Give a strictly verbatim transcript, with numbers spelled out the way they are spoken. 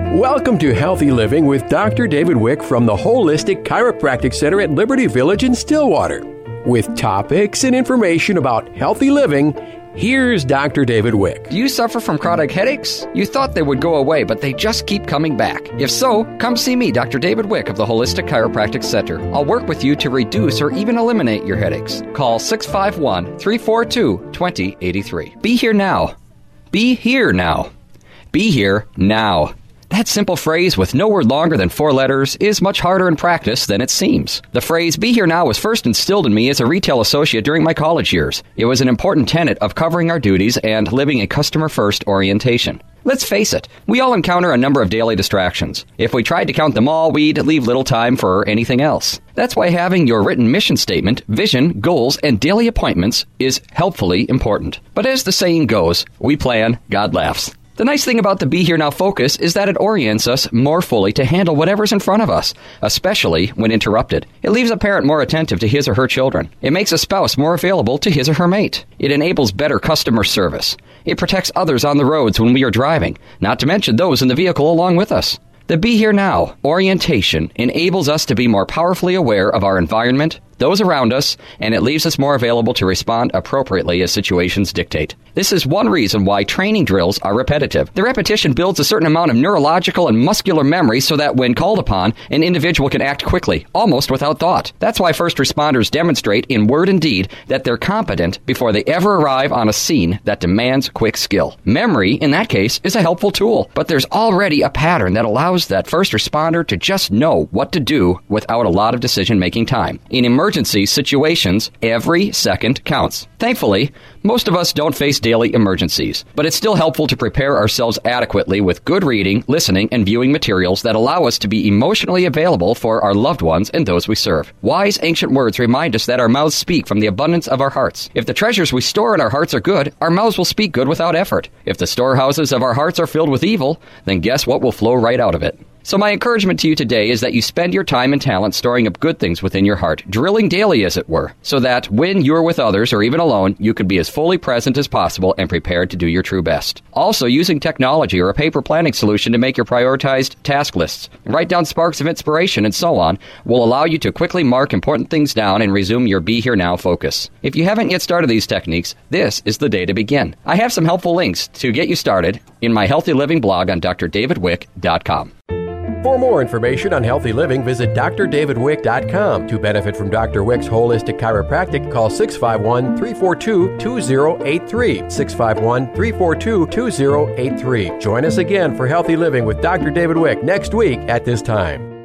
Welcome to Healthy Living with Doctor David Wick from the Holistic Chiropractic Center at Liberty Village in Stillwater. With topics and information about healthy living, here's Doctor David Wick. Do you suffer from chronic headaches? You thought they would go away, but they just keep coming back. If so, come see me, Doctor David Wick of the Holistic Chiropractic Center. I'll work with you to reduce or even eliminate your headaches. Call six five one, three four two, two zero eight three. Be here now. Be here now. Be here now. That simple phrase with no word longer than four letters is much harder in practice than it seems. The phrase, be here now, was first instilled in me as a retail associate during my college years. It was an important tenet of covering our duties and living a customer-first orientation. Let's face it, we all encounter a number of daily distractions. If we tried to count them all, we'd leave little time for anything else. That's why having your written mission statement, vision, goals, and daily appointments is helpfully important. But as the saying goes, we plan, God laughs. The nice thing about the Be Here Now focus is that it orients us more fully to handle whatever's in front of us, especially when interrupted. It leaves a parent more attentive to his or her children. It makes a spouse more available to his or her mate. It enables better customer service. It protects others on the roads when we are driving, not to mention those in the vehicle along with us. The Be Here Now orientation enables us to be more powerfully aware of our environment, those around us, and it leaves us more available to respond appropriately as situations dictate. This is one reason why training drills are repetitive. The repetition builds a certain amount of neurological and muscular memory so that when called upon, an individual can act quickly, almost without thought. That's why first responders demonstrate in word and deed that they're competent before they ever arrive on a scene that demands quick skill. Memory, in that case, is a helpful tool, but there's already a pattern that allows that first responder to just know what to do without a lot of decision-making time. In emergency situations, every second counts. Thankfully, most of us don't face daily emergencies, but it's still helpful to prepare ourselves adequately with good reading, listening, and viewing materials that allow us to be emotionally available for our loved ones and those we serve. Wise ancient words remind us that our mouths speak from the abundance of our hearts. If the treasures we store in our hearts are good, our mouths will speak good without effort. If the storehouses of our hearts are filled with evil, then guess what will flow right out of it? So my encouragement to you today is that you spend your time and talent storing up good things within your heart, drilling daily as it were, so that when you're with others or even alone, you can be as fully present as possible and prepared to do your true best. Also, using technology or a paper planning solution to make your prioritized task lists, write down sparks of inspiration and so on, will allow you to quickly mark important things down and resume your Be Here Now focus. If you haven't yet started these techniques, this is the day to begin. I have some helpful links to get you started in my Healthy Living blog on d r david wick dot com. For more information on healthy living, visit d r david wick dot com. To benefit from Doctor Wick's Holistic Chiropractic, call six five one, three four two, two zero eight three, six five one, three four two, two zero eight three. Join us again for Healthy Living with Doctor David Wick next week at this time.